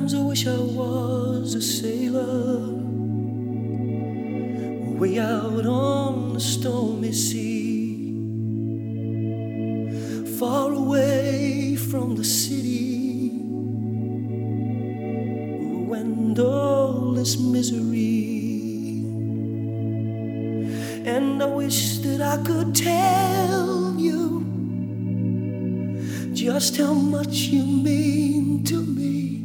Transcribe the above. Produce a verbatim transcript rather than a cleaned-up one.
Sometimes I wish I was a sailor, way out on the stormy sea, far away from the city and all this misery. And I wish that I could tell you just how much you mean to me.